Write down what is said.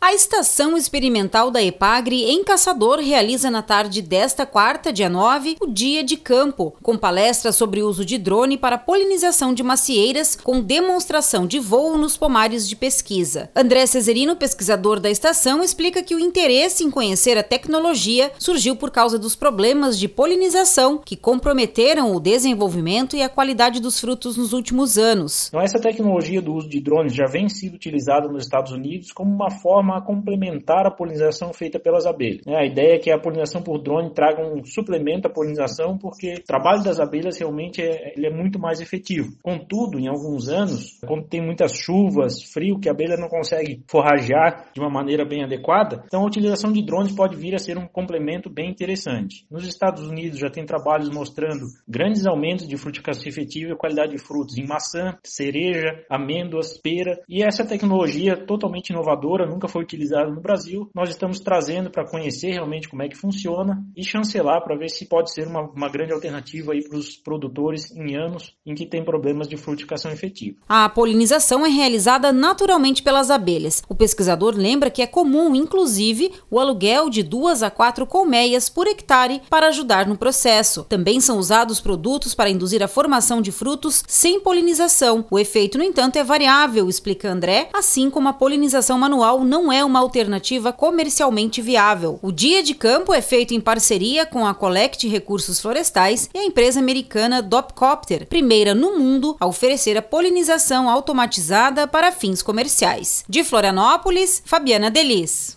A Estação Experimental da EPAGRE, em Caçador, realiza na tarde desta quarta, dia 9, o Dia de Campo, com palestras sobre o uso de drone para polinização de macieiras, com demonstração de voo nos pomares de pesquisa. André Cesarino, pesquisador da estação, explica que o interesse em conhecer a tecnologia surgiu por causa dos problemas de polinização que comprometeram o desenvolvimento e a qualidade dos frutos nos últimos anos. Então, essa tecnologia do uso de drones já vem sendo utilizada nos Estados Unidos como uma forma a complementar a polinização feita pelas abelhas. A ideia é que a polinização por drone traga um suplemento à polinização, porque o trabalho das abelhas realmente é muito mais efetivo. Contudo, em alguns anos, quando tem muitas chuvas, frio, que a abelha não consegue forragear de uma maneira bem adequada, então a utilização de drones pode vir a ser um complemento bem interessante. Nos Estados Unidos já tem trabalhos mostrando grandes aumentos de frutificação efetiva e qualidade de frutos em maçã, cereja, amêndoas, pera, e essa tecnologia totalmente inovadora, nunca foi utilizada no Brasil. Nós estamos trazendo para conhecer realmente como é que funciona e chancelar para ver se pode ser uma grande alternativa aí para os produtores em anos em que tem problemas de frutificação efetiva. A polinização é realizada naturalmente pelas abelhas. O pesquisador lembra que é comum, inclusive, o aluguel de 2 a 4 colmeias por hectare para ajudar no processo. Também são usados produtos para induzir a formação de frutos sem polinização. O efeito, no entanto, é variável, explica André, assim como a polinização manual não é uma alternativa comercialmente viável. O Dia de Campo é feito em parceria com a Collect Recursos Florestais e a empresa americana Dopcopter, primeira no mundo a oferecer a polinização automatizada para fins comerciais. De Florianópolis, Fabiana Delis.